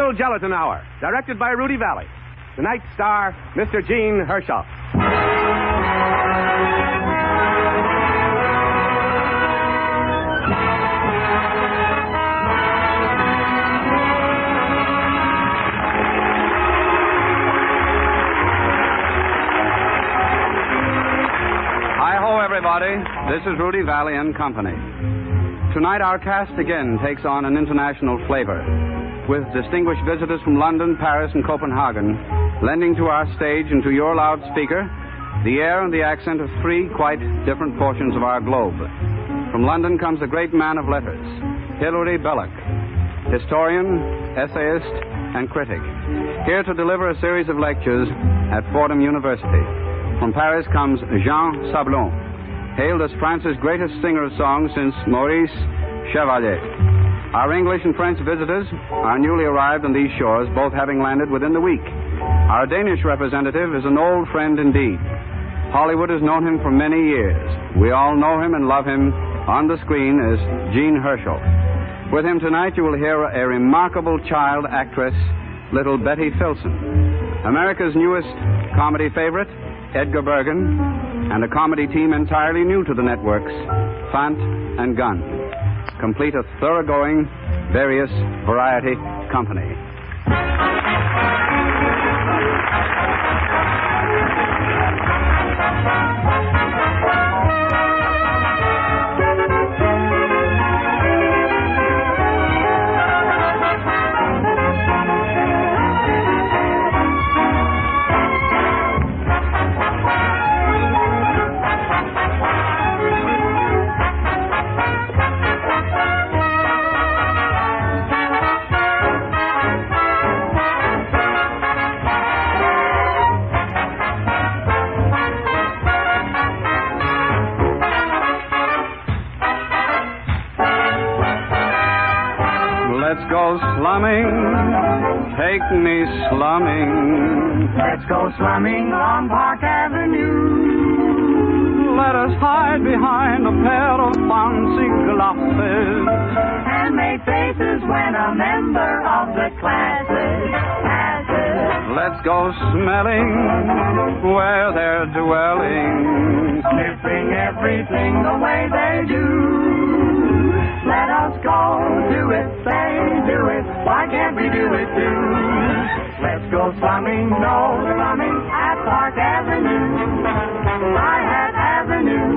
Little Gelatin Hour, directed by Rudy Valley. Tonight's star, Mr. Gene Hershoff. Hi-ho, everybody. This is Rudy Valley and Company. Tonight, our cast again takes on an international flavor, with distinguished visitors from London, Paris, and Copenhagen, lending to our stage and to your loudspeaker the air and the accent of three quite different portions of our globe. From London comes a great man of letters, Hilary Belloc, historian, essayist, and critic, here to deliver a series of lectures at Fordham University. From Paris comes Jean Sablon, hailed as France's greatest singer of songs since Maurice Chevalier. Our English and French visitors are newly arrived on these shores, both having landed within the week. Our Danish representative is an old friend indeed. Hollywood has known him for many years. We all know him and love him on the screen as Gene Hershoff. With him tonight, you will hear a remarkable child actress, little Betty Filson. America's newest comedy favorite, Edgar Bergen, and a comedy team entirely new to the networks, Fant and Gunn, complete a thoroughgoing, various variety company. Let's go slumming, take me slumming. Let's go slumming on Park Avenue. Let us hide behind a pair of fancy glasses and make faces when a member of the classes passes. Let's go smelling where they're dwelling, sniffing everything the way they do. Let us go do it, say do it, why can't we do it too? Let's go slumming, no slumming at Park Avenue, Hi-Hat Avenue.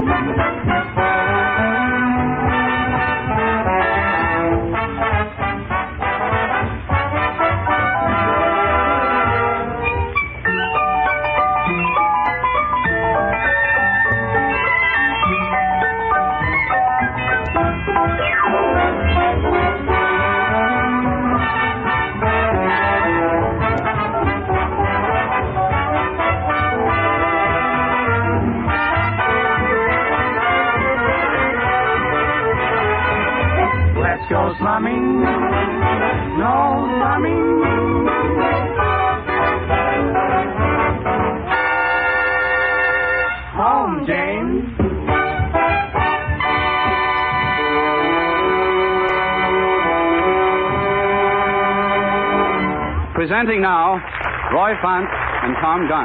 Go slumming, no slumming. Home, James. Presenting now, Roy Fant and Tom Gunn.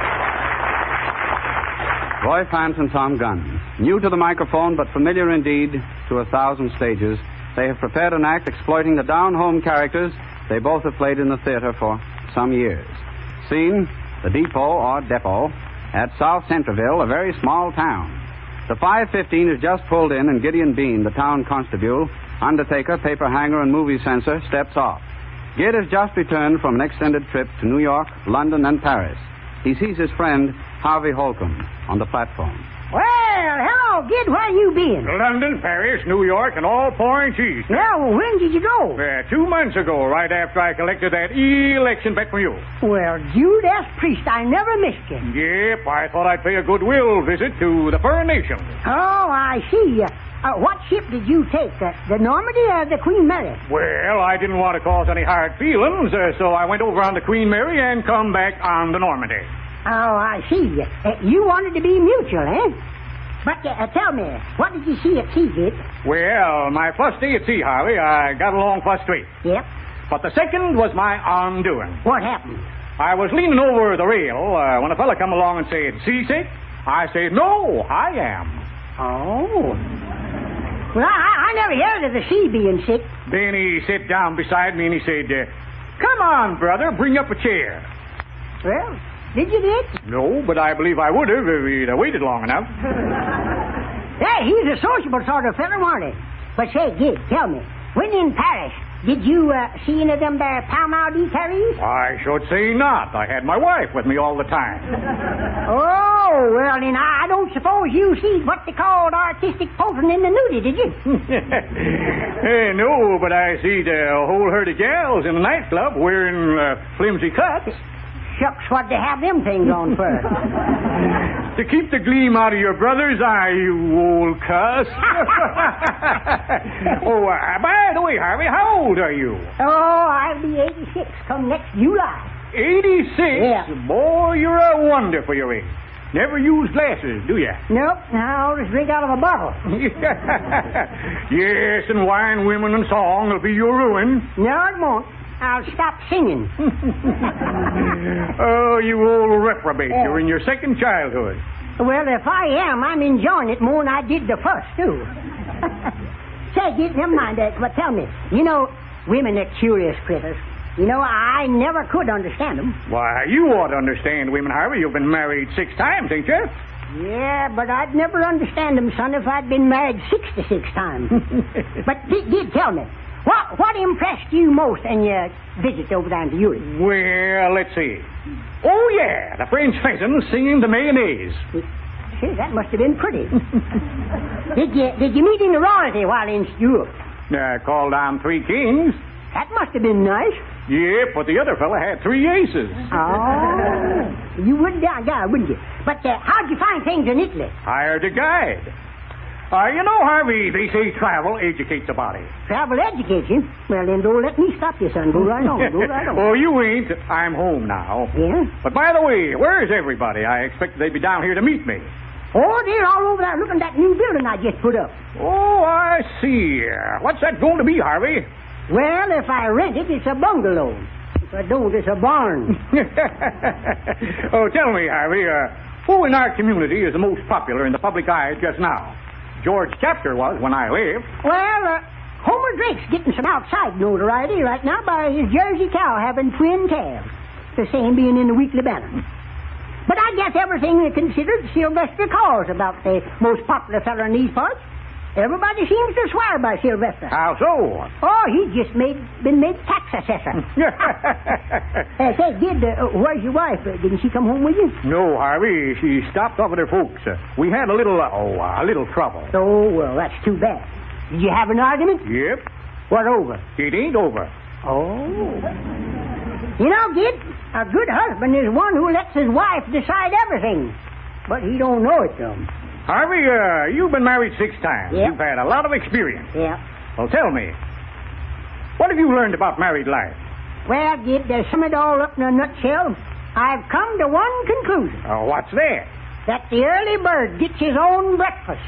Roy Fant and Tom Gunn. New to the microphone, but familiar indeed to 1,000 stages, they have prepared an act exploiting the down-home characters they both have played in the theater for some years. Scene, the depot or depot at South Centreville, a very small town. The 5:15 has just pulled in, and Gideon Bean, the town constable, undertaker, paper hanger, and movie censor, steps off. Gid has just returned from an extended trip to New York, London, and Paris. He sees his friend, Harvey Holcomb, on the platform. Well, hello, Gid. Where you been? London, Paris, New York, and all points east. Well, when did you go? 2 months ago, right after I collected that election bet from you. Well, Judas Priest, I never missed you. Yep, I thought I'd pay a goodwill visit to the Fur Nation. Oh, I see. What ship did you take? The Normandy or the Queen Mary? Well, I didn't want to cause any hard feelings, so I went over on the Queen Mary and come back on the Normandy. Oh, I see. You wanted to be mutual, eh? But tell me, what did you see at sea, Gid? Well, my first day at sea, Harvey, I got along first rate. Yep. But the second was my undoing. What happened? I was leaning over the rail when a fella come along and said, "Seasick?" I said, "No, I am." Oh. Well, I never heard of the sea being sick. Then he sat down beside me and he said, "Come on, brother, bring up a chair." Well, did you, Dick? No, but I believe I would have if he'd waited long enough. Hey, he's a sociable sort of fella, wasn't he? But say, Gid, tell me, when in Paris, did you see any of them there Pall Mall detailees? I should say not. I had my wife with me all the time. Oh, well, then I don't suppose you see what they called artistic posing in the nudie, did you? No, but I see the whole herd of gals in the nightclub wearing flimsy cuts. Shucks, what they have them things on for? To keep the gleam out of your brother's eye, you old cuss. Oh, by the way, Harvey, how old are you? Oh, I'll be 86 come next July. 86? Yeah. Boy, you're a wonder for your age. Never use glasses, do you? Nope, I always drink out of a bottle. Yes, and wine, women, and song will be your ruin. No, it won't. I'll stop singing. Oh, you old reprobate. You're in your second childhood. Well, if I am, I'm enjoying it more than I did the first, too. Say, Gid, never mind that, but tell me, you know, women are curious critters. You know, I never could understand them. Why, you ought to understand women, Harvey. You've been married 6 times, ain't you? Yeah, but I'd never understand them, son, if I'd been married 66 times. But, Gid, tell me, what impressed you most in your visit over there to Europe? Well, let's see. Oh, yeah, the French pheasants singing the mayonnaise. See, that must have been pretty. Did you meet any royalty while in Europe? Called on 3 kings. That must have been nice. Yeah, but the other fella had 3 aces. Oh, you wouldn't wouldn't you? But how'd you find things in Italy? Hired a guide. You know, Harvey, they say travel educates the body. Travel educates you? Well, then don't let me stop you, son. Go right on. Go right on. Oh, you ain't. I'm home now. Yeah? But by the way, where's everybody? I expected they'd be down here to meet me. Oh, they're all over there looking at that new building I just put up. Oh, I see. What's that going to be, Harvey? Well, if I rent it, it's a bungalow. If I don't, it's a barn. Oh, tell me, Harvey, who in our community is the most popular in the public eye just now? George Chapter was when I left. Well, Homer Drake's getting some outside notoriety right now by his Jersey cow having twin calves. The same being in the Weekly Banner. But I guess everything considered, Sylvester Cowles about the most popular fella in these parts. Everybody seems to swear by Sylvester. How so? Oh, he's just been made tax assessor. Say, Gid, where's your wife? Didn't she come home with you? No, Harvey. She stopped off at her folks. We had a little trouble. Oh, well, that's too bad. Did you have an argument? Yep. What over? It ain't over. Oh. You know, Gid, a good husband is one who lets his wife decide everything. But he don't know it, though. Harvey, you've been married 6 times. Yep. You've had a lot of experience. Yeah. Well, tell me, what have you learned about married life? Well, Gid, to sum it all up in a nutshell, I've come to one conclusion. What's that? That the early bird gets his own breakfast.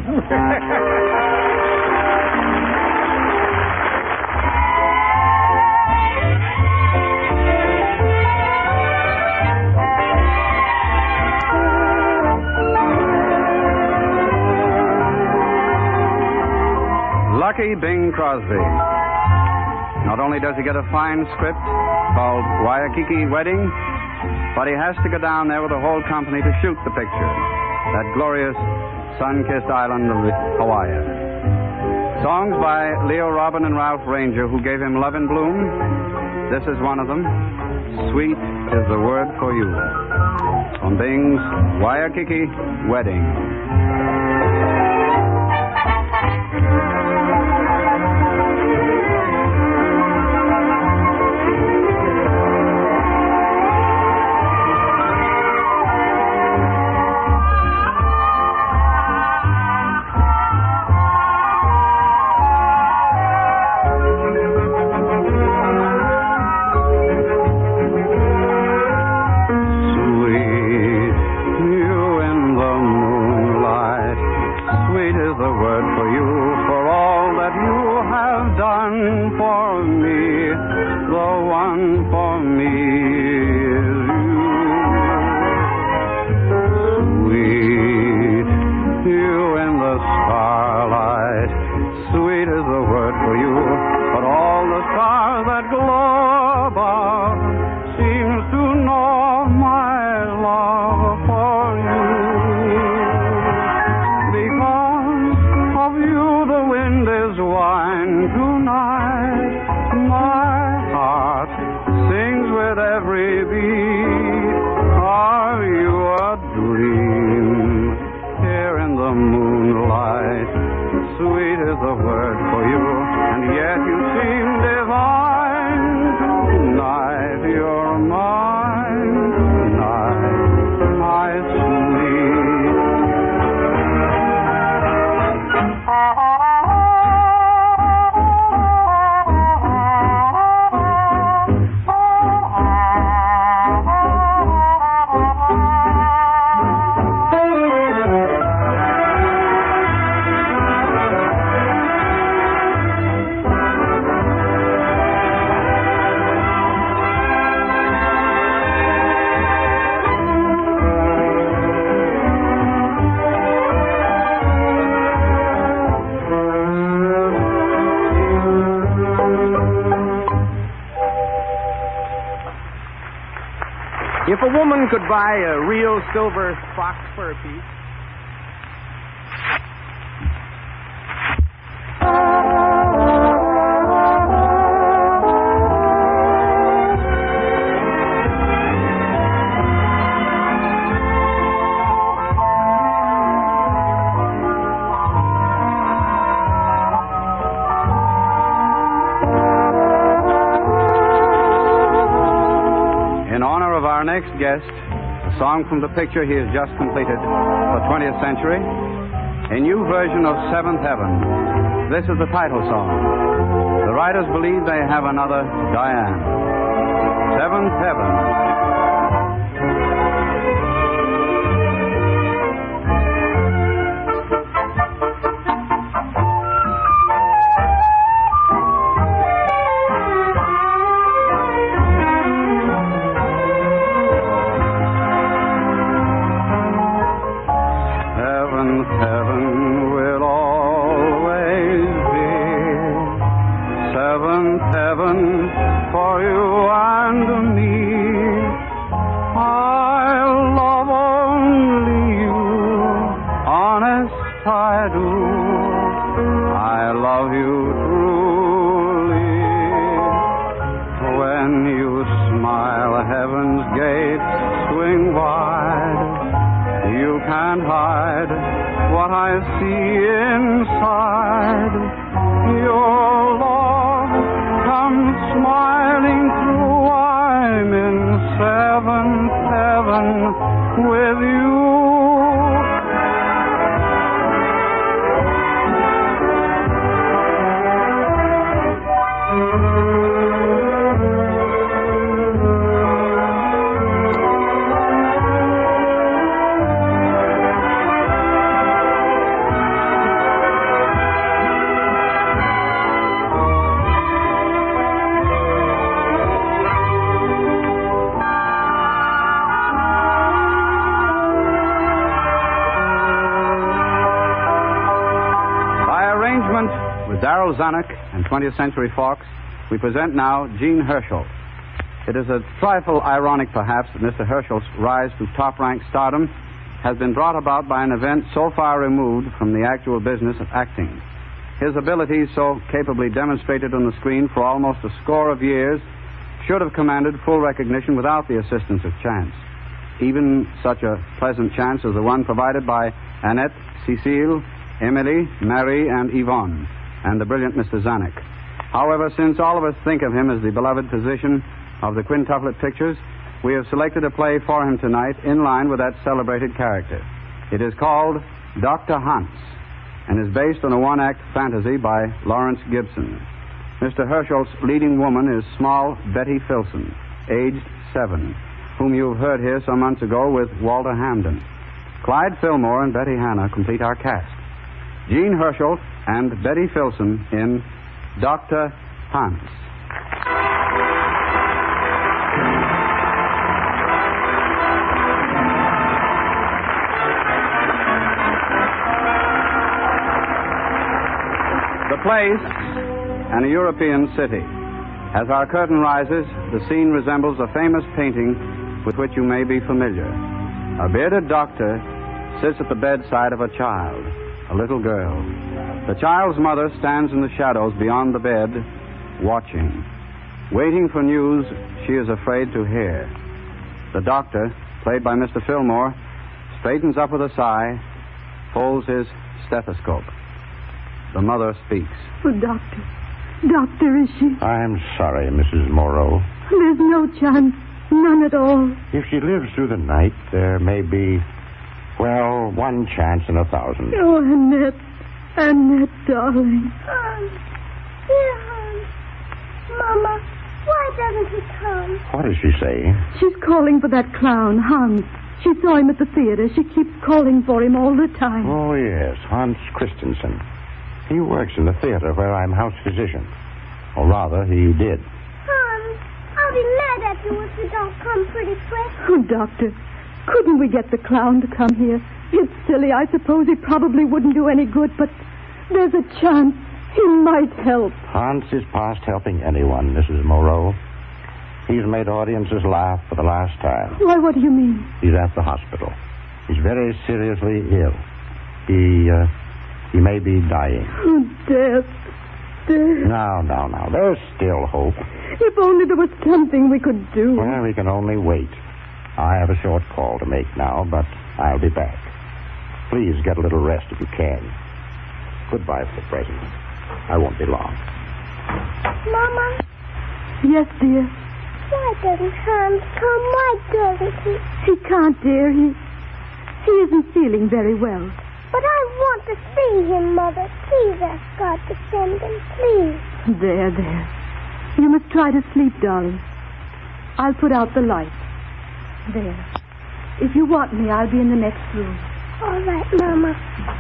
Lucky Bing Crosby. Not only does he get a fine script called Waikiki Wedding, but he has to go down there with the whole company to shoot the picture. That glorious sun-kissed island of Hawaii. Songs by Leo Robin and Ralph Ranger, who gave him Love in Bloom. This is one of them. Sweet is the word for you. On Bing's Waikiki Wedding. for me is you. Sweet, you in the starlight. Sweet is the word for you. But all the stars that glow above seems to know my love for you. Because of you the wind is wine tonight. My heart sings with every beat. Are you a dream here in the moonlight? Sweet is the word for you, and yet you seem divine tonight. You're mine tonight, my sweet. If a woman could buy a real silver fox fur piece. Our next guest, a song from the picture he has just completed for 20th Century, a new version of Seventh Heaven. This is the title song. The writers believe they have another Diane. Seventh Heaven. Heaven will always be seventh heaven for you and me. I love only you, honest I do. I love you truly. When you smile, heaven's gates swing wide. You can't hide what I see inside. Your love comes smiling through. I'm in seventh heaven with you. Darryl Zanuck and 20th Century Fox, we present now Gene Herschel. It is a trifle ironic, perhaps, that Mr. Herschel's rise to top-ranked stardom has been brought about by an event so far removed from the actual business of acting. His abilities, so capably demonstrated on the screen for almost a score of years, should have commanded full recognition without the assistance of chance. Even such a pleasant chance as the one provided by Annette, Cecile, Emily, Mary, and Yvonne, and the brilliant Mr. Zanuck. However, since all of us think of him as the beloved physician of the quintuplet pictures, we have selected a play for him tonight in line with that celebrated character. It is called Dr. Hans and is based on a one-act fantasy by Lawrence Gibson. Mr. Herschel's leading woman is small Betty Filson, aged 7, whom you have heard here some months ago with Walter Hamden. Clyde Fillmore and Betty Hanna complete our cast. Gene Herschel and Betty Filson in Dr. Hans. place and a European city. As our curtain rises, the scene resembles a famous painting with which you may be familiar. A bearded doctor sits at the bedside of a child, a little girl. The child's mother stands in the shadows beyond the bed, watching, waiting for news she is afraid to hear. The doctor, played by Mr. Fillmore, straightens up with a sigh, folds his stethoscope. The mother speaks. Oh, Doctor. Doctor, is she? I'm sorry, Mrs. Moreau. There's no chance. None at all. If she lives through the night, there may be, well, one chance in 1,000. Oh, Annette. Annette, darling. Hans. Dear Hans. Mama, why doesn't he come? What does she say? She's calling for that clown, Hans. She saw him at the theater. She keeps calling for him all the time. Oh, yes, Hans Christensen. He works in the theater where I'm house physician. Or rather, he did. Hans, I'll be mad at you if you don't come pretty quick. Oh, Doctor, couldn't we get the clown to come here? It's silly. I suppose he probably wouldn't do any good, but there's a chance he might help. Hans is past helping anyone, Mrs. Moreau. He's made audiences laugh for the last time. Why, what do you mean? He's at the hospital. He's very seriously ill. He may be dying. Oh, death. Death. Now. There's still hope. If only there was something we could do. Well, we can only wait. I have a short call to make now, but I'll be back. Please get a little rest if you can. Goodbye for the present. I won't be long. Mama? Yes, dear. Why doesn't Hans come? Why doesn't he? He can't, dear. He isn't feeling very well. But I want to see him, Mother. Please ask God to send him, please. There. You must try to sleep, darling. I'll put out the light. There. If you want me, I'll be in the next room. All right, Mama.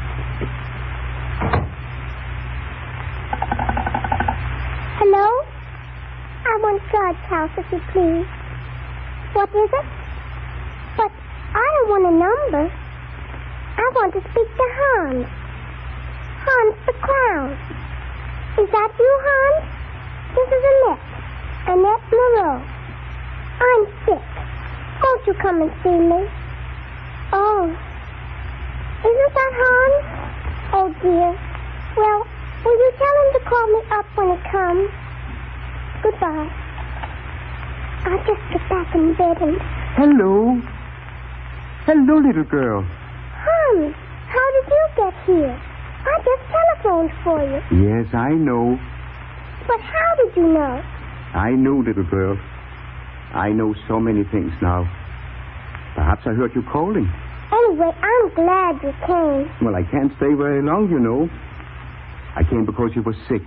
Hello? I want God's house, if you please. What is it? But I don't want a number. I want to speak to Hans. Hans the clown. Is that you, Hans? This is Annette. Annette Moreau. I'm sick. Won't you come and see me? Oh. Isn't that Hans? Oh, dear. Well, will you tell him to call me up when he comes? Goodbye. I'll just get back in bed and... Hello. Hello, little girl. Hans, how did you get here? I just telephoned for you. Yes, I know. But how did you know? I know, little girl. I know so many things now. Perhaps I heard you calling. Anyway, I'm glad you came. Well, I can't stay very long, you know. I came because you were sick.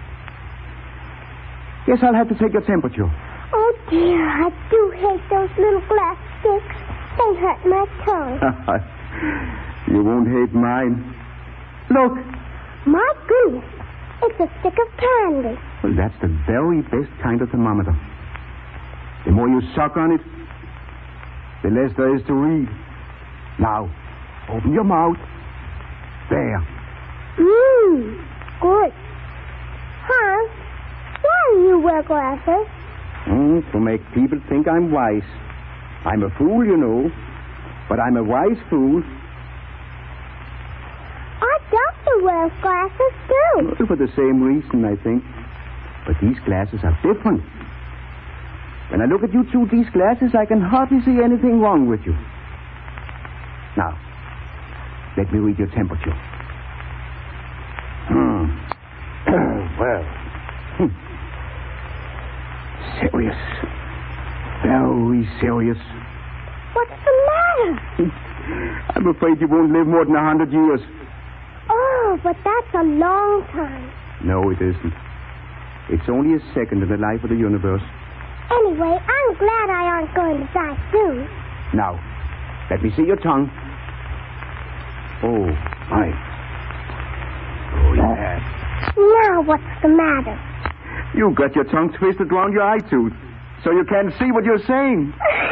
Guess I'll have to take your temperature. Oh, dear, I do hate those little glass sticks. They hurt my tongue. You won't hate mine. Look. My goodness, it's a stick of candy. Well, that's the very best kind of thermometer. The more you suck on it, the less there is to read. Now, open your mouth. There. Good. Hans, why do you wear glasses? To make people think I'm wise. I'm a fool, you know, but I'm a wise fool. Our doctor wears glasses, too. Well, for the same reason, I think. But these glasses are different. When I look at you through these glasses, I can hardly see anything wrong with you. Now, let me read your temperature. Well. Serious. Very serious. What's the matter? I'm afraid you won't live more than 100 years. Oh, but that's a long time. No, it isn't. It's only a second in the life of the universe. Anyway, I'm glad I aren't going to die soon. Now, let me see your tongue. Oh, my. Oh, yeah. Now what's the matter? You got your tongue twisted around your eye tooth, so you can't see what you're saying.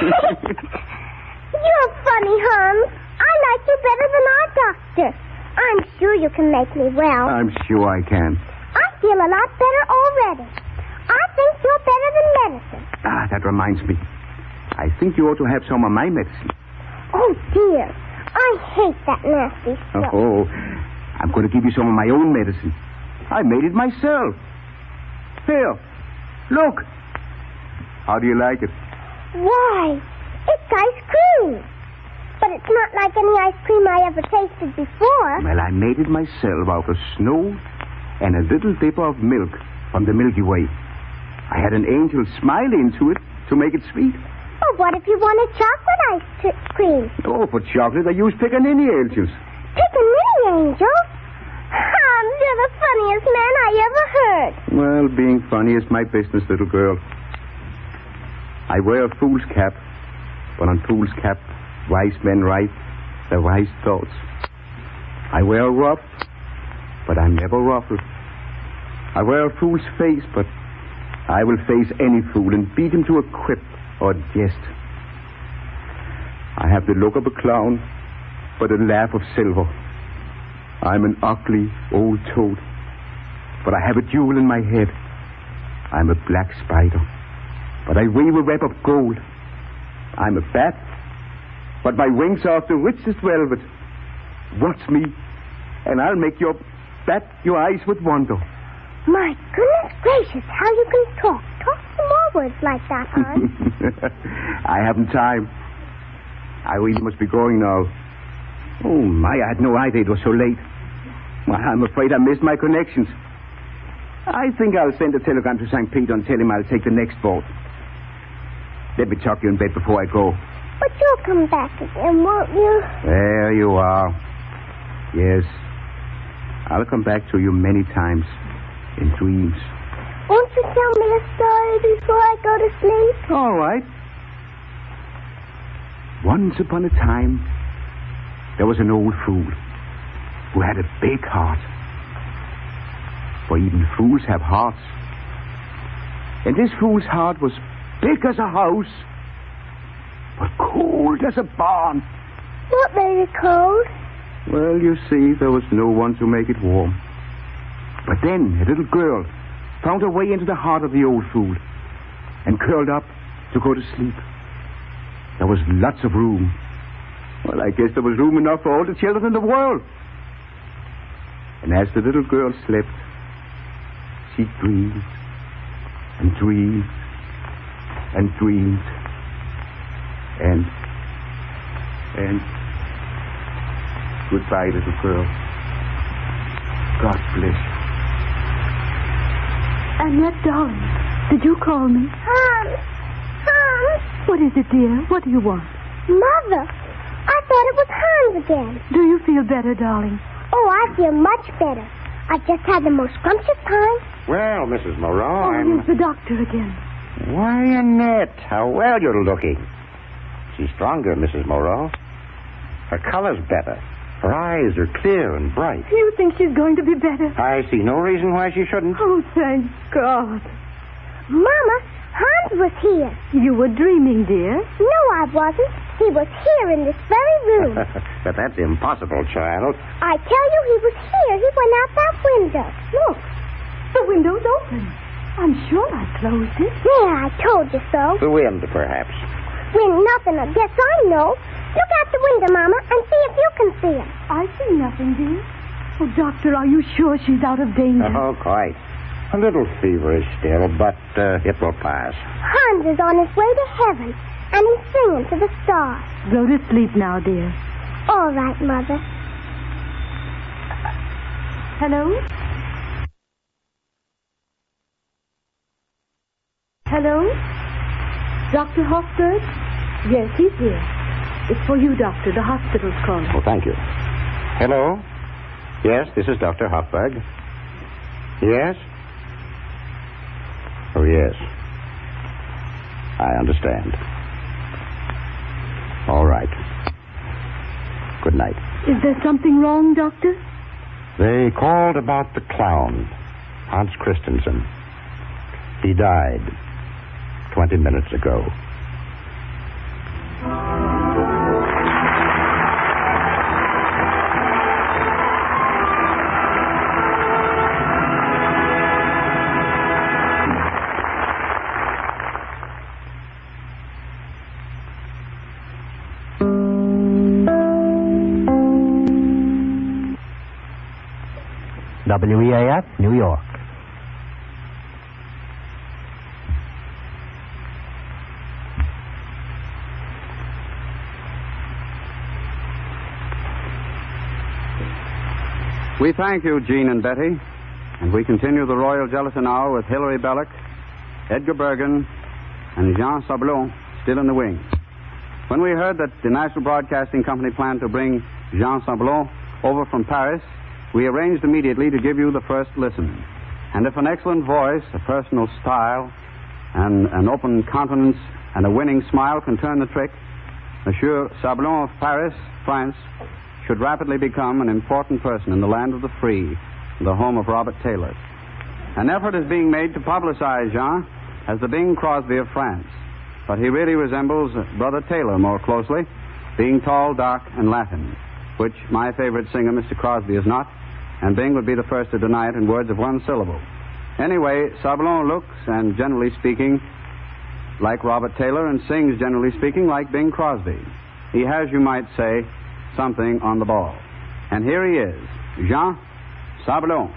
You're funny, Hans. I like you better than our doctor. I'm sure you can make me well. I'm sure I can. I feel a lot better already. I think you're better than medicine. Ah, that reminds me. I think you ought to have some of my medicine. Oh, dear. I hate that nasty stuff. Oh, I'm going to give you some of my own medicine. I made it myself. Here, look. How do you like it? Why, it's ice cream. But it's not like any ice cream I ever tasted before. Well, I made it myself out of snow and a little dip of milk from the Milky Way. I had an angel smile into it to make it sweet. Oh, what if you wanted chocolate ice cream? Oh, for chocolate, I use Piccaninny angels. Piccaninny angels? You're the funniest man I ever heard. Well, being funny is my business, little girl. I wear a fool's cap, but on fool's cap, wise men write their wise thoughts. I wear a ruff, but I'm never ruffled. I wear a fool's face, but I will face any fool and beat him to a quip or jest. I have the look of a clown, but a laugh of silver. I'm an ugly old toad, but I have a jewel in my head. I'm a black spider, but I weave a web of gold. I'm a bat, but my wings are of the richest velvet. Watch me, and I'll make your bat your eyes with wonder. My goodness gracious, how you can talk. Talk some more words like that, Hans. I haven't time. I really must be going now. Oh, my, I had no idea it was so late. Well, I'm afraid I missed my connections. I think I'll send a telegram to St. Peter and tell him I'll take the next boat. Let me tuck you in bed before I go. But you'll come back again, won't you? There you are. Yes. I'll come back to you many times in dreams. Won't you tell me a story before I go to sleep? All right. Once upon a time, there was an old fool who had a big heart. For even fools have hearts. And this fool's heart was big as a house, but cold as a barn. What made it cold? Well, you see, there was no one to make it warm. But then a little girl found her way into the heart of the old fool and curled up to go to sleep. There was lots of room. Well, I guess there was room enough for all the children in the world. And as the little girl slept, she dreamed and dreamed and dreamed and goodbye, little girl. God bless you. Annette, darling, did you call me? Hans! What is it, dear? What do you want? Mother, I thought it was Hans again. Do you feel better, darling? Oh, I feel much better. I've just had the most scrumptious time. Well, Mrs. Moreau, Here's the doctor again. Why, Annette, how well you're looking. She's stronger, Mrs. Moreau. Her color's better. Her eyes are clear and bright. You think she's going to be better? I see no reason why she shouldn't. Oh, thank God. Mama, Hans was here. You were dreaming, dear. No, I wasn't. He was here in this very room. But that's impossible, child. I tell you, he was here. He went out that window. Look, the window's open. I'm sure I closed it. There, I told you so. The wind, perhaps. Wind nothing, I guess I know. Look out the window, Mama, and see if you can see him. I see nothing, dear. Oh, Doctor, are you sure she's out of danger? Oh, quite. A little feverish still, but it will pass. Hans is on his way to heaven, and he's singing to the stars. Go to sleep now, dear. All right, Mother. Hello? Hello? Dr. Hoffberg? Yes, he's here. It's for you, Doctor. The hospital's calling. Oh, thank you. Hello? Yes, this is Dr. Hoffberg. Yes? Oh, yes. I understand. All right. Good night. Is there something wrong, Doctor? They called about the clown, Hans Christensen. He died 20 minutes ago. WEAF, New York. We thank you, Jean and Betty, and we continue the Royal Gelatin Hour with Hilary Belloc, Edgar Bergen, and Jean Sablon still in the wings. When we heard that the National Broadcasting Company planned to bring Jean Sablon over from Paris, we arranged immediately to give you the first listen. And if an excellent voice, a personal style, and an open countenance and a winning smile can turn the trick, Monsieur Sablon of Paris, France, should rapidly become an important person in the land of the free, the home of Robert Taylor. An effort is being made to publicize Jean as the Bing Crosby of France, but he really resembles Brother Taylor more closely, being tall, dark, and Latin, which my favorite singer, Mr. Crosby, is not, and Bing would be the first to deny it in words of one syllable. Anyway, Sablon looks, and generally speaking, like Robert Taylor, and sings, generally speaking, like Bing Crosby. He has, you might say, something on the ball. And here he is, Jean Sablon.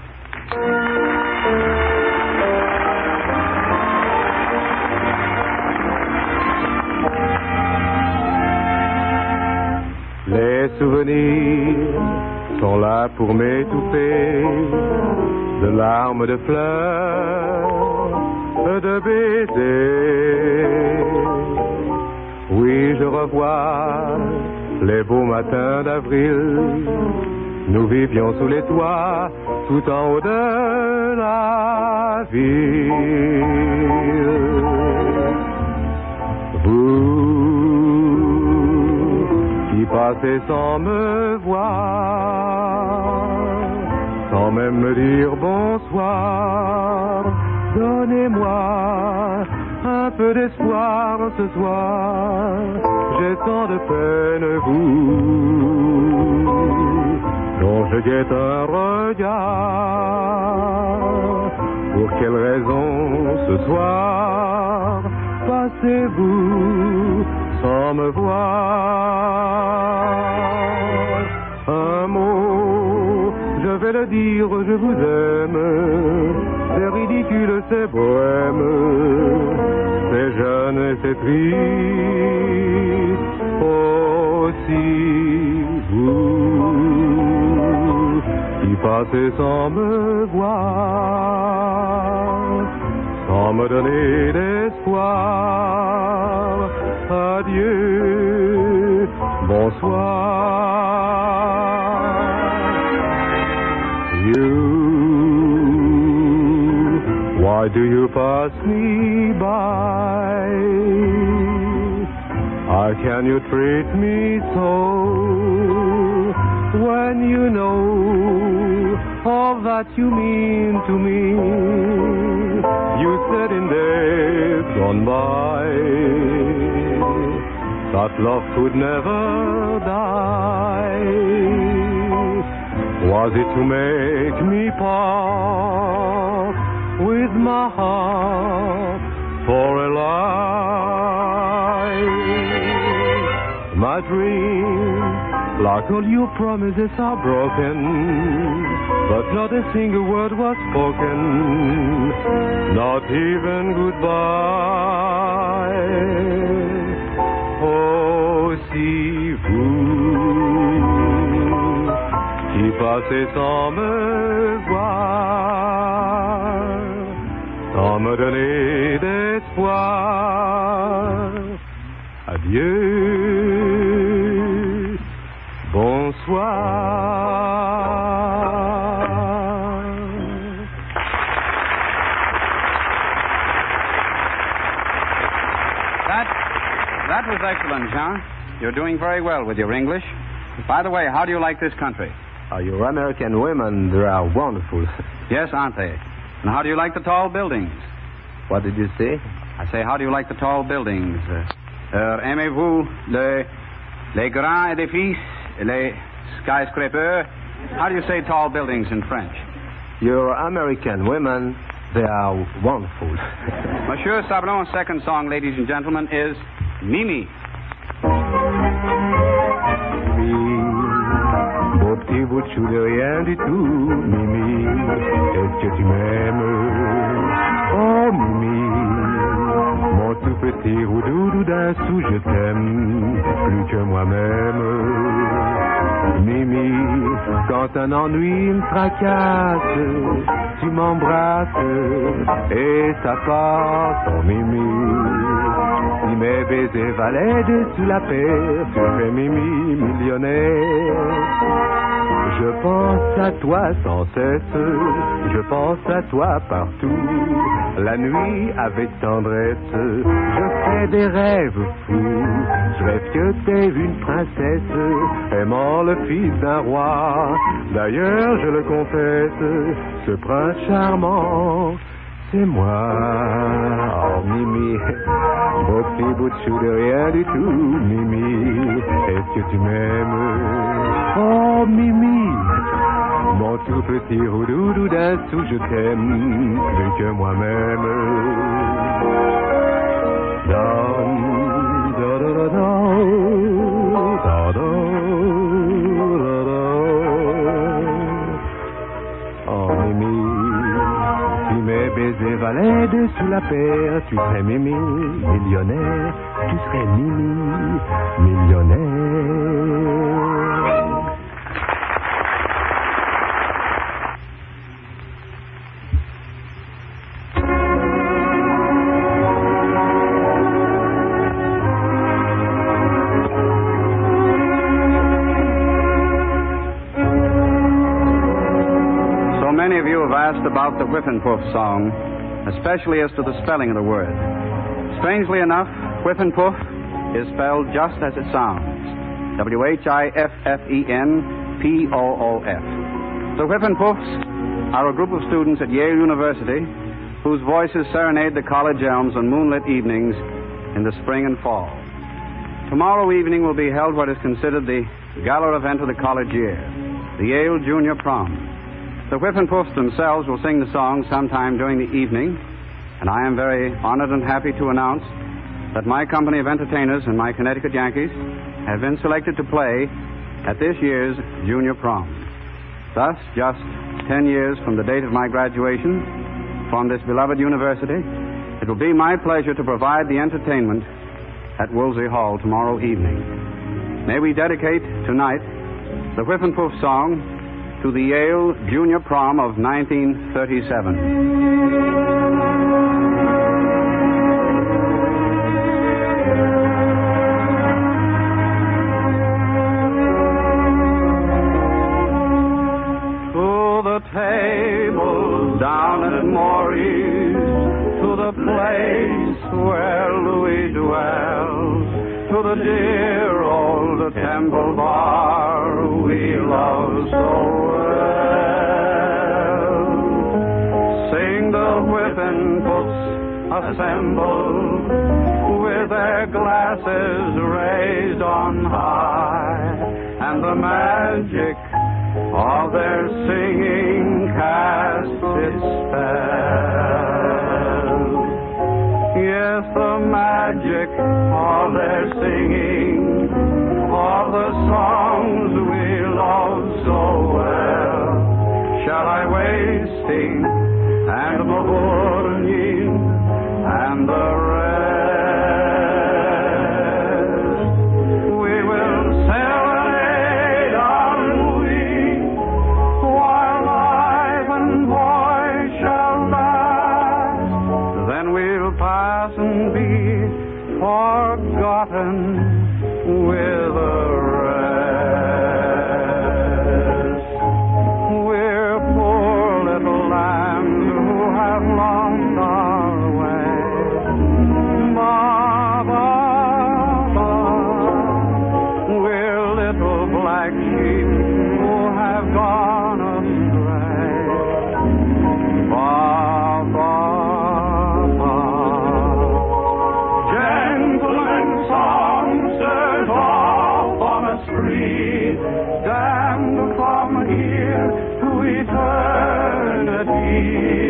Les souvenirs sont là pour m'étouffer de larmes, de fleurs, de baisers. Oui, je revois les beaux matins d'avril, nous vivions sous les toits, tout en haut de la ville. Vous qui passez sans me voir, sans même me dire bonsoir, donnez-moi un peu d'espoir ce soir. J'ai tant de peine, vous, dont je guette un regard. Pour quelle raison ce soir passez-vous sans me voir? Un mot, je vais le dire, je vous aime. C'est ridicule, c'est bohème, c'est jeune et c'est triste aussi. Vous qui passez sans me voir, sans me donner d'espoir. Adieu, bonsoir. Why do you pass me by? How can you treat me so when you know all that you mean to me? You said in days gone by that love could never die. Was it to make me part with my heart for a life? My dreams, like all your promises, are broken, but not a single word was spoken, not even goodbye. Oh, si vous qui passez sans me voir, sans me donner d'espoir. Adieu, bonsoir. That was excellent, Jean. You're doing very well with your English. By the way, how do you like this country? Your American women, they are wonderful. Yes, aren't they? And how do you like the tall buildings? What did you say? I say, how do you like the tall buildings? Aimez-vous les grands édifices, les skyscrapers? How do you say tall buildings in French? Your American women, they are wonderful. Monsieur Sablon's second song, ladies and gentlemen, is Mimi. mon petit bout de chou de rien du tout. Mimi, est-ce que tu m'aimes? Oh Mimi, mon tout petit roudoudou d'un sou, je t'aime plus que moi-même. Mimi, quand un ennui me tracasse, tu m'embrasses et ça passe. Oh Mimi, si mes baisers valaient dessus la paire, tu fais Mimi millionnaire. Je pense à toi sans cesse, je pense à toi partout. La nuit avec tendresse, je fais des rêves fous. Je rêve que t'es une princesse, aimant le fils d'un roi. D'ailleurs, je le confesse, ce prince charmant, c'est moi. Oh Mimi, beau petit bout de chou de rien du tout. Mimi, est-ce que tu m'aimes? Oh Mimi, mon tout petit roudoudou d'un sou, je t'aime plus que moi-même. Oh Mimi, si mes baisers valaient dessus la paire, tu serais Mimi millionnaire, tu serais Mimi millionnaire. Many of you have asked about the Whiffenpoof song, especially as to the spelling of the word. Strangely enough, Whiffenpoof is spelled just as it sounds. Whiffenpoof. The Whiffenpoofs are a group of students at Yale University whose voices serenade the college elms on moonlit evenings in the spring and fall. Tomorrow evening will be held what is considered the gala event of the college year, the Yale Junior Prom. The Whiffenpoofs themselves will sing the song sometime during the evening, and I am very honored and happy to announce that my company of entertainers and my Connecticut Yankees have been selected to play at this year's Junior Prom. Thus, just 10 years from the date of my graduation from this beloved university, it will be my pleasure to provide the entertainment at Woolsey Hall tomorrow evening. May we dedicate tonight the Whiffenpoof song to the Yale Junior Prom of 1937. To the table down at Maury's, to the place where Louis dwells, to the dear old Temple Bar we love so well. Sing the Whiffenpoofs assemble with their glasses raised on high, and the magic of their singing casts its spell. Yes, the magic of their singing, of the songs we love so well. Shall I wasting and Mavournin and the rest? We will serenade ennui while life and voice shall last. Then we'll pass and be forgotten with the rest. We're poor little lambs who have lost our way. Ba, ba, ba. We're little black sheep who have gone astray. Ba, ba, ba. Gentlemen songsters off on a spree, damned from here to eternity.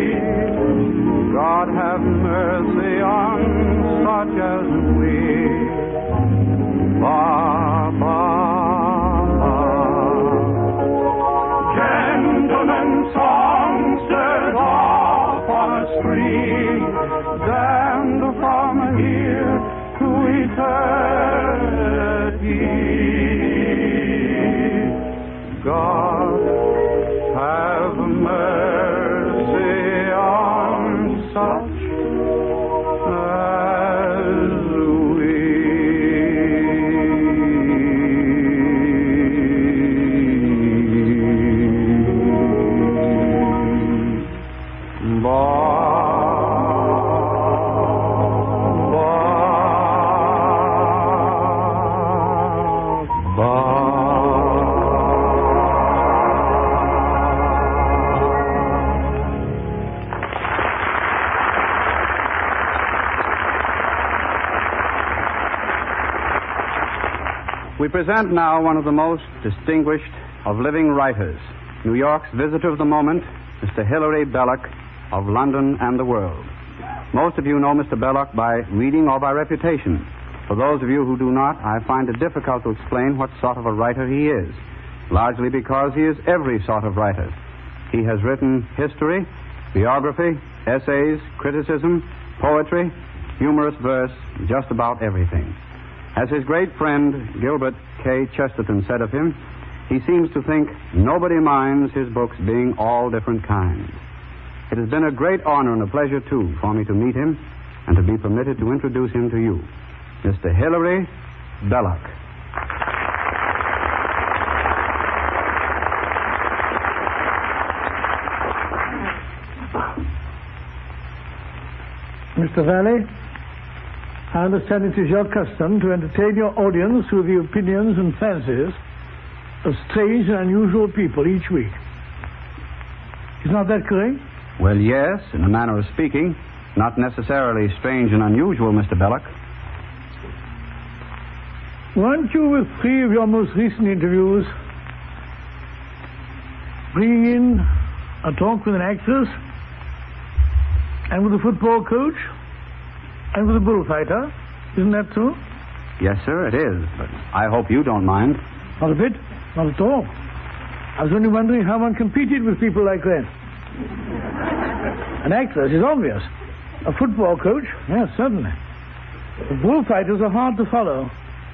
God have mercy on such as we. Ba, ba, ba. We present now one of the most distinguished of living writers, New York's visitor of the moment, Mr. Hilary Belloc of London and the World. Most of you know Mr. Belloc by reading or by reputation. For those of you who do not, I find it difficult to explain what sort of a writer he is, largely because he is every sort of writer. He has written history, biography, essays, criticism, poetry, humorous verse, just about everything. As his great friend Gilbert K. Chesterton said of him, he seems to think nobody minds his books being all different kinds. It has been a great honor and a pleasure, too, for me to meet him and to be permitted to introduce him to you. Mr. Hilary Belloc. Mr. Valley, I understand it is your custom to entertain your audience with the opinions and fancies of strange and unusual people each week. Is not that correct? Well, yes, in a manner of speaking. Not necessarily strange and unusual, Mr. Belloc. Weren't you, with 3 of your most recent interviews, bringing in a talk with an actress, and with a football coach, and with a bullfighter? Isn't that true? Yes, sir, it is. But I hope you don't mind. Not a bit. Not at all. I was only wondering how one competed with people like that. An actress is obvious. A football coach? Yes, certainly. The bullfighters are hard to follow.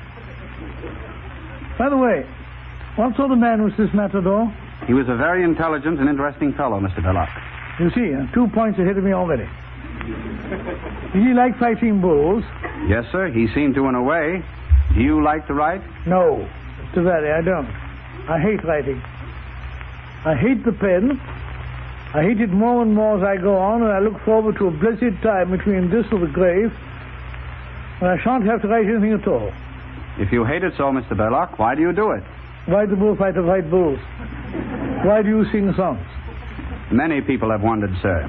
By the way, what sort of man was this matador? He was a very intelligent and interesting fellow, Mr. Belloc. You see, 2 points ahead of me already. Did he like fighting bulls? Yes, sir, he seemed to in a way. Do you like to write? No, Mr. Valley, I don't. I hate writing. I hate the pen. I hate it more and more as I go on, and I look forward to a blessed time between this or the grave when I shan't have to write anything at all. If you hate it so, Mr. Belloc, why do you do it? Why do bullfighters fight bulls? Why do you sing songs? Many people have wondered, sir.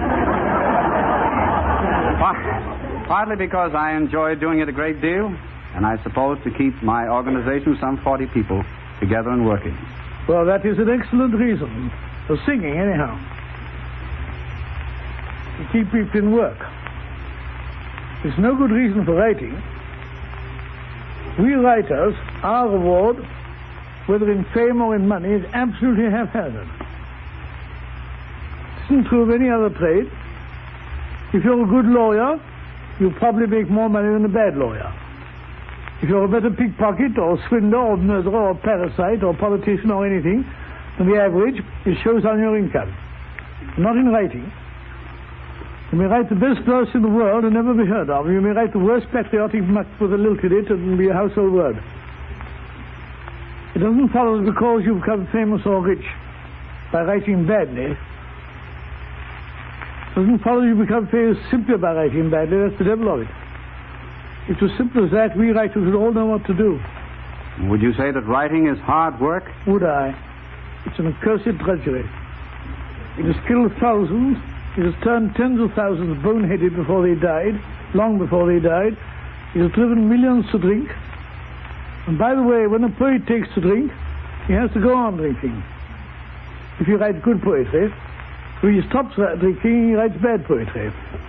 Partly because I enjoy doing it a great deal, and I suppose to keep my organization, some 40 people, together and working. Well, that is an excellent reason for singing, anyhow. To keep people in work. It's no good reason for writing. We writers, our reward, whether in fame or in money, is absolutely haphazard. It isn't true of any other trade. If you're a good lawyer, you probably make more money than a bad lawyer. If you're a better pickpocket or swindler or murderer or parasite or politician or anything than the average, it shows on your income. Not in writing. You may write the best verse in the world and never be heard of. You may write the worst patriotic muck with a lilt in it and be a household word. It doesn't follow that because you become famous or rich by writing badly. It doesn't follow you become famous simply by writing badly. That's the devil of it. If it was simple as that, we writers would all know what to do. Would you say that writing is hard work? Would I? It's an accursed drudgery. It has killed thousands. It has turned tens of thousands boneheaded before they died, long before they died. It has driven millions to drink. And by the way, when a poet takes to drink, he has to go on drinking. If he writes good poetry, when he stops drinking, he writes bad poetry.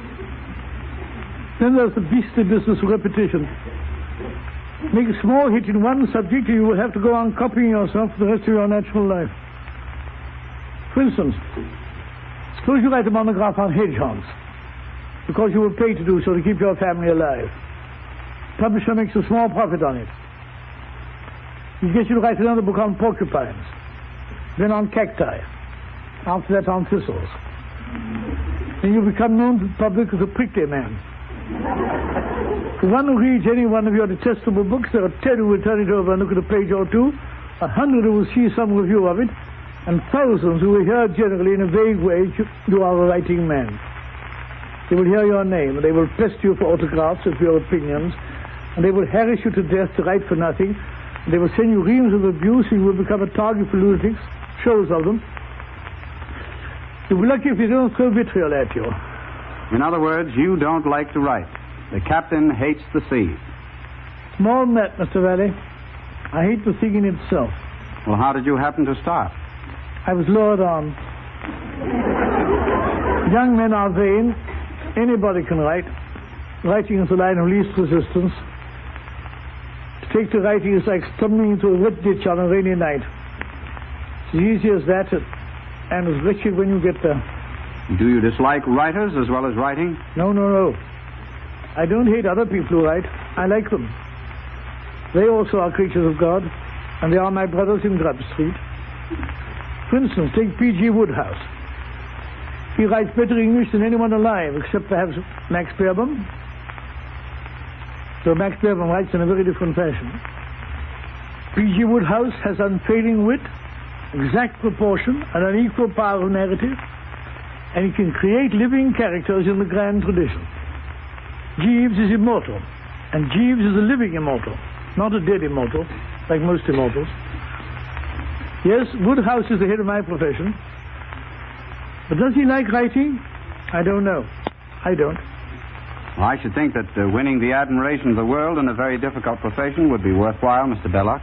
Then there's the beastly business of repetition. Make a small hit in one subject, and you will have to go on copying yourself for the rest of your natural life. For instance, suppose you write a monograph on hedgehogs, because you were paid to do so to keep your family alive. The publisher makes a small profit on it. He gets you to write another book on porcupines, then on cacti, after that on thistles. Then you become known to the public as a prickly man. The one who reads any one of your detestable books, there are 10 who will turn it over and look at a page or two, 100 who will see some review of it, and thousands who will hear generally in a vague way you are a writing man. They will hear your name, and they will pester you for autographs and for your opinions, and they will harass you to death to write for nothing, and they will send you reams of abuse, and you will become a target for lunatics, shows of them. You'll be lucky if they don't throw vitriol at you. In other words, you don't like to write. The captain hates the sea. More than that, Mr. Valley. I hate the thing in itself. Well, how did you happen to start? I was lured on. Young men are vain. Anybody can write. Writing is the line of least resistance. To take to writing is like stumbling into a wet ditch on a rainy night. It's as easy as that, and as wretched when you get there. Do you dislike writers as well as writing? No. I don't hate other people who write. I like them. They also are creatures of God, and they are my brothers in Grub Street. For instance, take P.G. Wodehouse. He writes better English than anyone alive, except perhaps Max Beerbohm. So Max Beerbohm writes in a very different fashion. P.G. Wodehouse has unfailing wit, exact proportion, and an equal power of narrative, and he can create living characters in the grand tradition. Jeeves is immortal, and Jeeves is a living immortal, not a dead immortal, like most immortals. Yes, Wodehouse is the head of my profession. But does he like writing? I don't know. I don't. Well, I should think that winning the admiration of the world in a very difficult profession would be worthwhile, Mr. Belloc.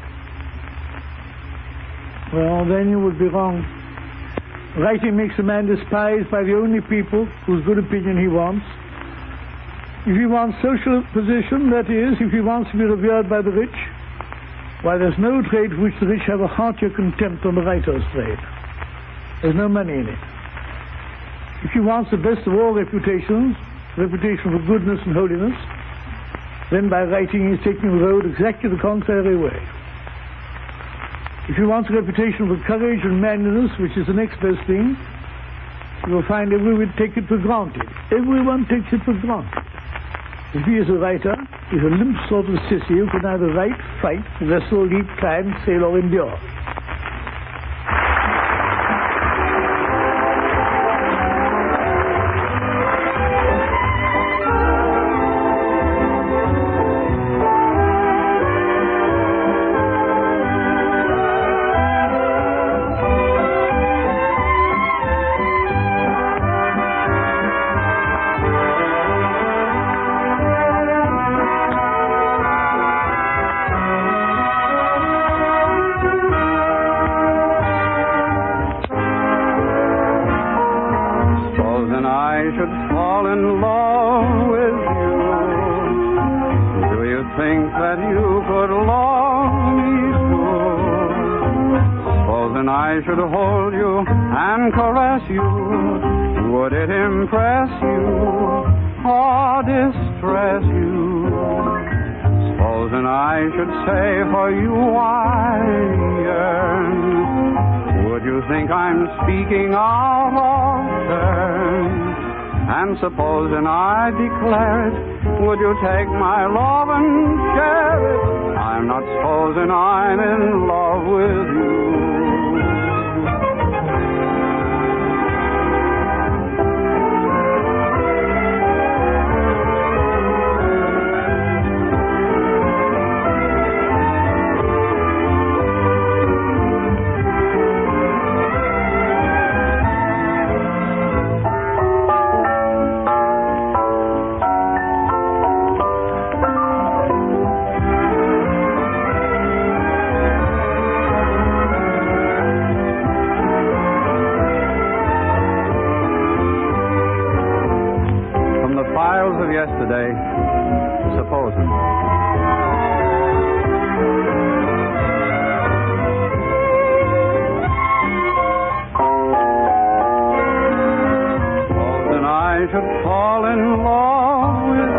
Well, then you would be wrong. Writing makes a man despised by the only people whose good opinion he wants. If he wants social position, that is, if he wants to be revered by the rich, why, there's no trade for which the rich have a heartier contempt than the writer's trade. There's no money in it. If he wants the best of all reputations, reputation for goodness and holiness, then by writing he's taking the road exactly the contrary way. If he wants a reputation for courage and manliness, which is the next best thing, you will find everyone take it for granted. Everyone takes it for granted. If he is a writer, he's a limp sort of sissy who can neither write, fight, wrestle, leap, climb, sail, or endure. I should hold you and caress you, would it impress you or distress you? Supposing I should say for you I yearn, would you think I'm speaking out of turn? And supposing I declare it, would you take my love and share it? I'm not supposing I'm in love with you. Yesterday, supposing. Supposing I should fall in love with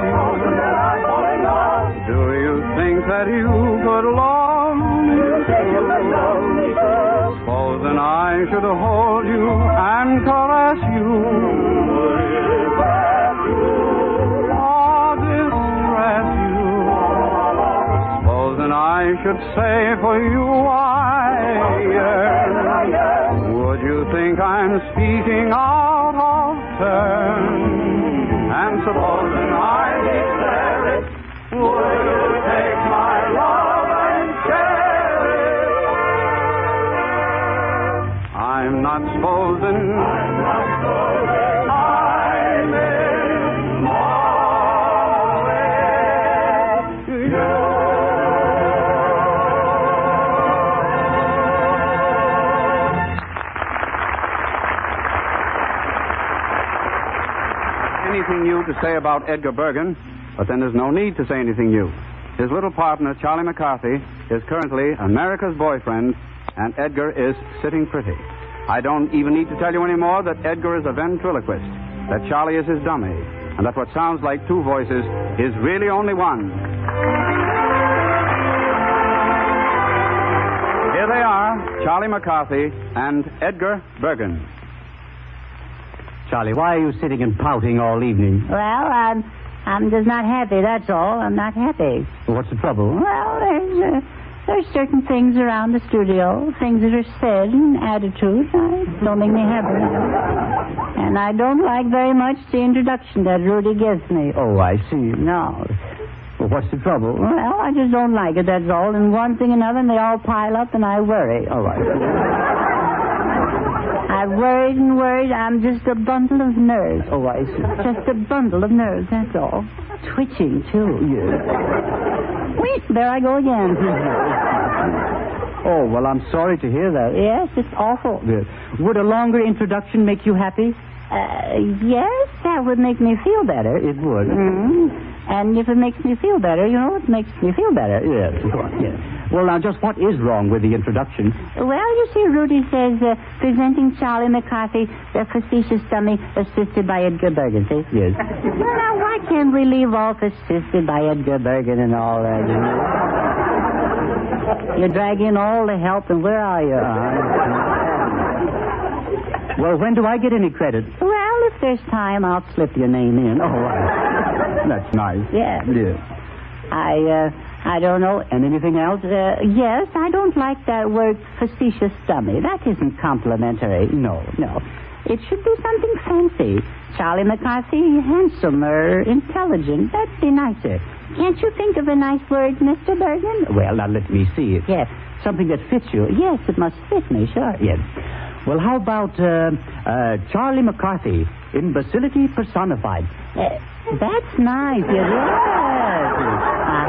you, do you think that you could love me too? Supposing I should hold you and caress you, I should say for you I yearn, would you think I'm speaking out of turn? And supposing I declare it, would you take my love and share it? I'm not supposing I'm in love with you. to say about Edgar Bergen, but then there's no need to say anything new. His little partner, Charlie McCarthy, is currently America's boyfriend, and Edgar is sitting pretty. I don't even need to tell you anymore that Edgar is a ventriloquist, that Charlie is his dummy, and that what sounds like two voices is really only one. Here they are, Charlie McCarthy and Edgar Bergen. Charlie, why are you sitting and pouting all evening? Well, I'm just not happy, that's all. I'm not happy. What's the trouble? Well, there's certain things around the studio, things that are said and attitudes don't make me happy. And I don't like very much the introduction that Rudy gives me. Oh, I see. No. Well, what's the trouble? Well, I just don't like it, that's all. And one thing and another, and they all pile up, and I worry. All right. I've worried and worried. I'm just a bundle of nerves. Oh, I see. Just a bundle of nerves, that's all. Twitching, too. Yes. Wait, there I go again. Oh, well, I'm sorry to hear that. Yes, it's awful. Yes. Would a longer introduction make you happy? Yes, that would make me feel better. It would. Mm-hmm. And if it makes me feel better, it makes me feel better. Yes, of course, yes. Well, now, just what is wrong with the introduction? Well, you see, Rudy says, presenting Charlie McCarthy, the facetious dummy, assisted by Edgar Bergen, see? Yes. Well, now, why can't we leave off assisted by Edgar Bergen and all that? You drag in all the help, and where are you? Well, when do I get any credit? Well, if there's time, I'll slip your name in. Oh, that's nice. Yeah. Yeah. I don't know. And anything else? Yes, I don't like that word facetious dummy. That isn't complimentary. No. It should be something fancy. Charlie McCarthy, handsome or intelligent. That'd be nicer. Can't you think of a nice word, Mr. Bergen? Well, now let me see it. Yes. Something that fits you. Yes, it must fit me, sure. Yes. Well, how about Charlie McCarthy, imbecility personified? That's nice. Yes.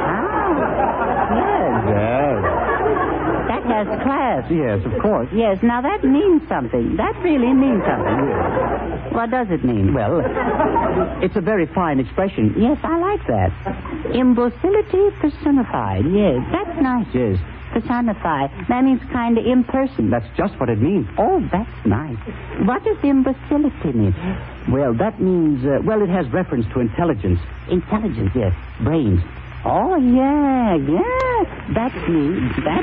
Yes. That has class. Yes, of course. Yes, now that means something. That really means something. What does it mean? Well, it's a very fine expression. Yes, I like that. Imbecility personified. Yes, that's nice. Yes. Personify. That means kind of impersonal. That's just what it means. Oh, that's nice. What does imbecility mean? Well, that means, it has reference to intelligence. Intelligence, yes. Brains. Oh, yeah. That's me.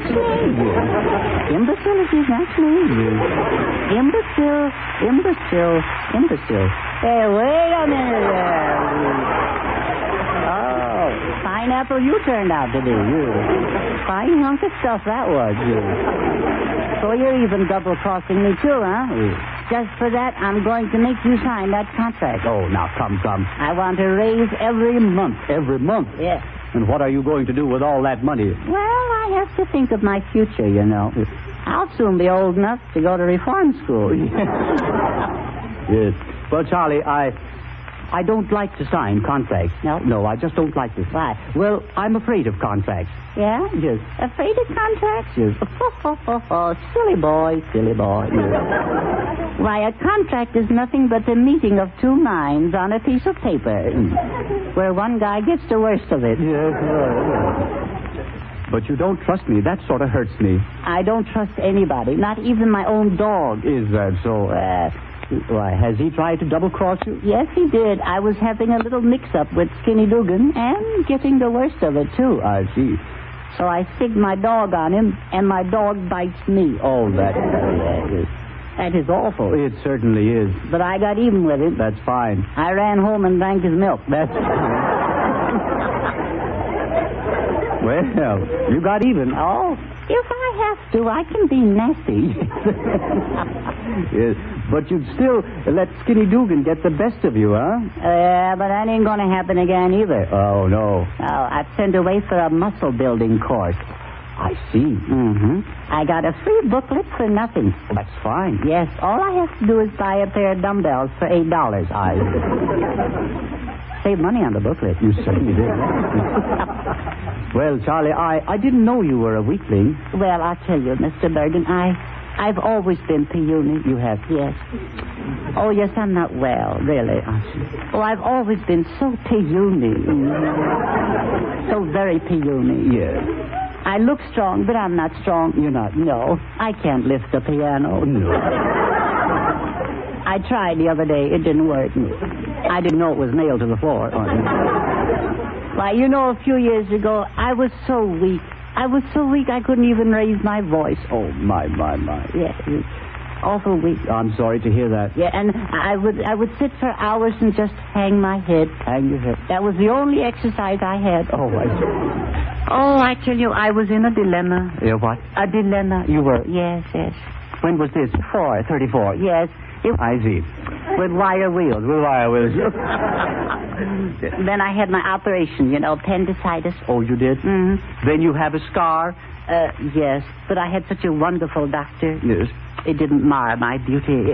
Imbecility, that's me. Imbecile. Hey, wait a minute there. Oh, pineapple you turned out to be, you. Fine hunk of stuff that was, you. So you're even double-crossing me, too, huh? Just for that, I'm going to make you sign that contract. Oh, now, come. I want a raise every month. Every month? Yes. And what are you going to do with all that money? Well, I have to think of my future, you know. I'll soon be old enough to go to reform school. Yes. Well, Charlie, I don't like to sign contracts. No, I just don't like to. Why? Well, I'm afraid of contracts. Yeah? Yes. Afraid of contracts? Yes. Silly boy. Yes. Why, a contract is nothing but the meeting of two minds on a piece of paper, where one guy gets the worst of it. Yes. But you don't trust me. That sort of hurts me. I don't trust anybody, not even my own dog. Is that so? Why, has he tried to double-cross you? Yes, he did. I was having a little mix-up with Skinny Dugan and getting the worst of it, too. I see. So I sigged my dog on him, and my dog bites me. Oh, that is awful. It certainly is. But I got even with him. That's fine. I ran home and drank his milk. That's fine. Well, you got even. Oh, if I have to, I can be nasty. Yes, but you'd still let Skinny Dugan get the best of you, huh? Yeah, but that ain't going to happen again either. Oh, no. I've sent away for a muscle-building course. I see. Mm-hmm. I got a free booklet for nothing. Well, that's fine. Yes, all I have to do is buy a pair of dumbbells for $8. I save money on the booklet. You certainly did. Well, Charlie, I didn't know you were a weakling. Well, I'll tell you, Mr. Bergen, I've always been puny. You have? Yes. Oh, yes, I'm not well, really. Oh, I've always been so puny. So very puny. Yes. I look strong, but I'm not strong. You're not? No. I can't lift the piano. No. I tried the other day. It didn't work. I didn't know it was nailed to the floor. Why, you know, a few years ago, I was so weak. I couldn't even raise my voice. Oh, my. Yeah, awful weak. I'm sorry to hear that. Yeah, and I would sit for hours and just hang my head. Hang your head. That was the only exercise I had. Oh, I see. Oh, I tell you, I was in a dilemma. What? A dilemma. You were? Yes. When was this? 34. Yes. I see. With wire wheels. Then I had my operation, appendicitis. Oh, you did? Mm-hmm. Then you have a scar? Yes, but I had such a wonderful doctor. Yes. It didn't mar my beauty.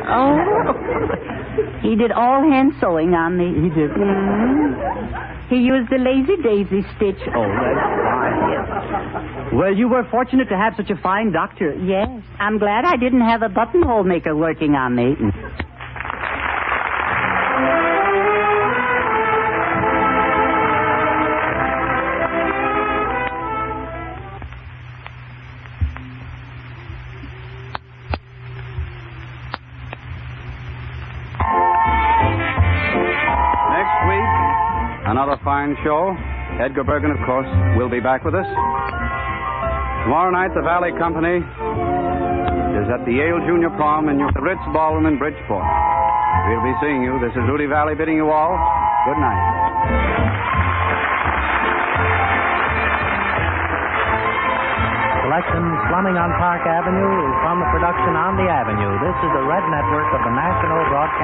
He did all hand sewing on me. He did? Mm-hmm. He used the lazy daisy stitch. Oh, that's fine. Yes. Well, you were fortunate to have such a fine doctor. Yes. I'm glad I didn't have a buttonhole maker working on me. Another fine show. Edgar Bergen, of course, will be back with us. Tomorrow night, the Valley Company is at the Yale Junior Prom in the Ritz Ballroom in Bridgeport. We'll be seeing you. This is Rudy Valley bidding you all good night. Selection Slumming on Park Avenue is from the production On the Avenue. This is the Red Network of the National Broadcasting